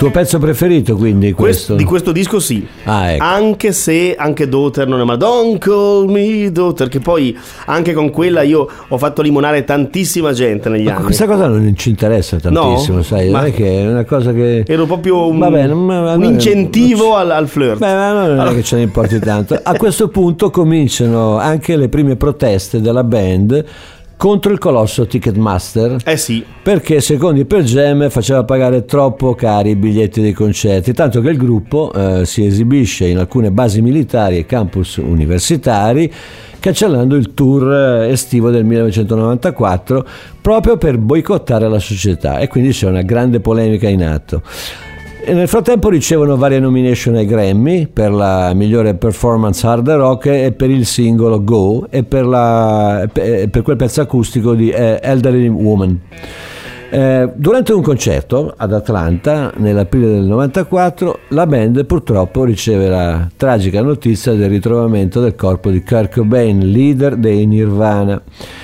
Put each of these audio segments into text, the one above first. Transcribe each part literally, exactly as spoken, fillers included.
Tuo pezzo preferito quindi questo? Questo, di questo disco sì. Ah, ecco. Anche se anche Daughter non è ma Don't call me Daughter, che poi anche con quella io ho fatto limonare tantissima gente negli Ma anni. questa cosa non ci interessa tantissimo, No? sai, Ma non è che è una cosa che ero proprio un, Vabbè, non- ma- un incentivo al, al flirt. Beh, ma non è Allora- che ce ne importi tanto. A questo punto cominciano anche le prime proteste della band contro il colosso Ticketmaster, Eh sì. perché secondo i Pearl Jam faceva pagare troppo cari i biglietti dei concerti, tanto che il gruppo eh, si esibisce in alcune basi militari e campus universitari, cancellando il tour estivo del millenovecentonovantaquattro proprio per boicottare la società, e quindi c'è una grande polemica in atto. E nel frattempo ricevono varie nomination ai Grammy per la migliore performance hard rock e per il singolo Go e per, la, per quel pezzo acustico di eh, Elderly Woman. Eh, durante un concerto ad Atlanta nell'aprile del novantaquattro la band purtroppo riceve la tragica notizia del ritrovamento del corpo di Kurt Cobain, leader dei Nirvana.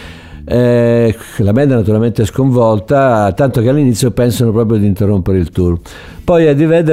Eh, la band è naturalmente sconvolta, tanto che all'inizio pensano proprio di interrompere il tour. Poi Eddie Vedder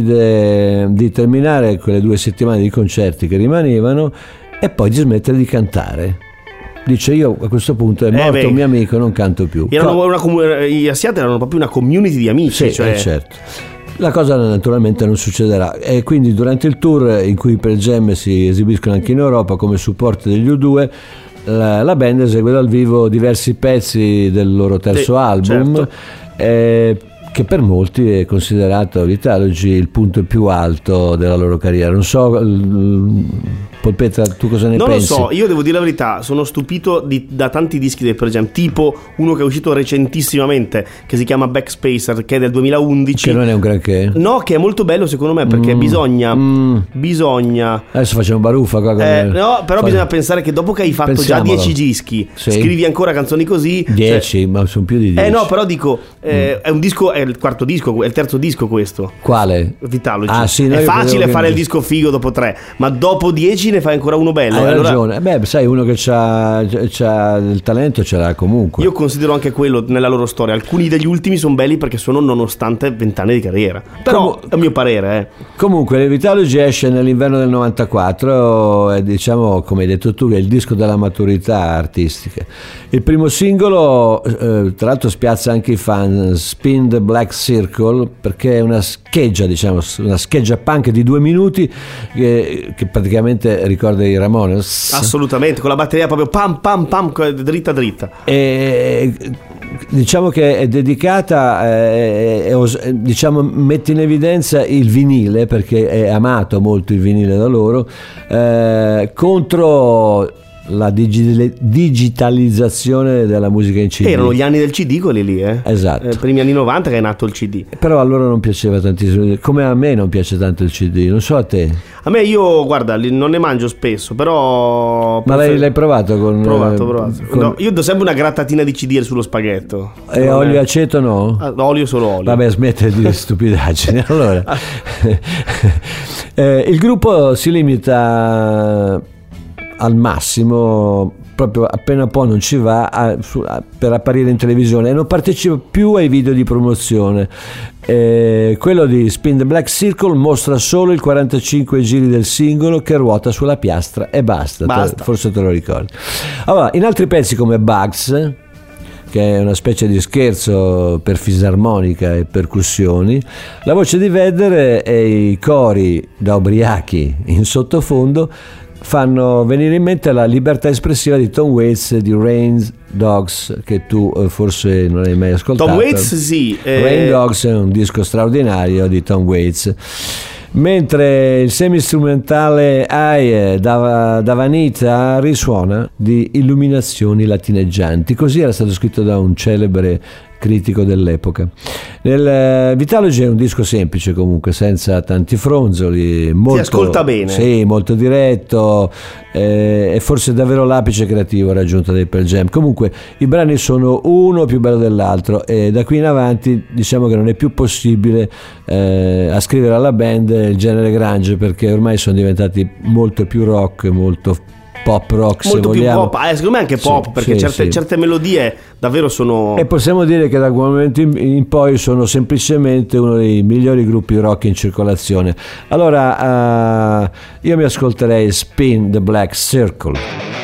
decide di terminare quelle due settimane di concerti che rimanevano e poi di smettere di cantare. Dice: io a questo punto è morto beh. un mio amico, non canto più. Erano una comu- gli Asiati erano proprio una community di amici. Sì, cioè... eh, certo. La cosa naturalmente non succederà, e quindi durante il tour, in cui i Pearl Jam si esibiscono anche in Europa come supporto degli U due, la, la band esegue dal vivo diversi pezzi del loro terzo Sì, album, certo. eh, che per molti è considerato Vitalogy il punto più alto della loro carriera. Non so, l- Polpetta, tu cosa ne Non pensi? lo so, io devo dire la verità, sono stupito di, da tanti dischi dei Pearl Jam, tipo uno che è uscito recentissimamente che si chiama Backspacer, che è del duemilaundici. Che non è un granché. No, che è molto bello secondo me, perché Mm, bisogna mm. bisogna Adesso facciamo baruffa qua con eh, il- no, però fa- bisogna pensare che dopo che hai fatto Pensiamolo. già dieci dischi, Sì. scrivi ancora canzoni così. dieci, cioè- ma sono più di dieci. Eh no, però dico, eh, è un disco, è il quarto disco, è il terzo disco questo. Quale? Vitalogy. Ah, sì, no, è io facile credevo che- fare il disco figo dopo tre, ma dopo dieci ne fai ancora uno bello. Hai Allora, ragione. Beh, sai, uno che c'ha, c'ha il talento ce l'ha comunque. io considero anche quello nella loro storia. Alcuni degli ultimi sono belli perché sono nonostante vent'anni di carriera. Però Com- è un mio parere, eh. Comunque, Vitalogy esce nell'inverno del novantaquattro e, diciamo, come hai detto tu, è il disco della maturità artistica. Il primo singolo, eh, tra l'altro, spiazza anche i fan, Spin the Black Circle, perché è una scheggia, diciamo, una scheggia punk di due minuti che, che praticamente ricorda i Ramones. Assolutamente, con la batteria proprio pam pam pam dritta dritta. E diciamo che è dedicata, eh, è- è- diciamo, mette in evidenza il vinile, perché è amato molto il vinile da loro, eh, contro la digi- digitalizzazione della musica in C D. Erano gli anni del C D quelli lì, eh. Esatto. Eh, primi anni novanta che è nato il C D. Però a loro non piaceva tantissimo, come a me non piace tanto il C D, non so a te. A me, io guarda, li- non ne mangio spesso, però Ma l'hai, l'hai provato con... provato, eh, provato. con- No, io do sempre una grattatina di C D sullo spaghetto. e Non olio è- e aceto no? Ah, olio, solo olio. Vabbè, smette di dire stupidaggini. Allora, eh, il gruppo si limita al massimo, proprio appena può non ci va a- su- a- per apparire in televisione, e non partecipa più ai video di promozione. Eh, quello di Spin the Black Circle mostra solo il quarantacinque giri del singolo, che ruota sulla piastra e basta, Basta. Te- forse te lo ricordi. Allora, in altri pezzi come Bugs, che è una specie di scherzo per fisarmonica e percussioni, la voce di Vedder e i cori da ubriachi in sottofondo fanno venire in mente la libertà espressiva di Tom Waits e di Rain Dogs, che tu eh, forse non hai mai ascoltato. Tom Waits sì, eh, Rain Dogs è un disco straordinario di Tom Waits. Mentre il semi-strumentale Aie da, da Vanita risuona di illuminazioni latineggianti. Così era stato scritto da un celebre critico dell'epoca. Nel eh, Vitalogy è un disco semplice, comunque, senza tanti fronzoli, molto, si ascolta bene. sì, molto diretto, eh, è forse davvero l'apice creativo raggiunto dai Pearl Jam. Comunque i brani sono uno più bello dell'altro, e da qui in avanti diciamo che non è più possibile eh, ascrivere alla band il genere grunge, perché ormai sono diventati molto più rock, molto pop rock, molto se più vogliamo. pop, eh, secondo me anche pop, Sì, perché sì, certe, sì. certe melodie davvero sono... E possiamo dire che da quel momento in, in poi sono semplicemente uno dei migliori gruppi rock in circolazione. Allora uh, io mi ascolterei Spin the Black Circle.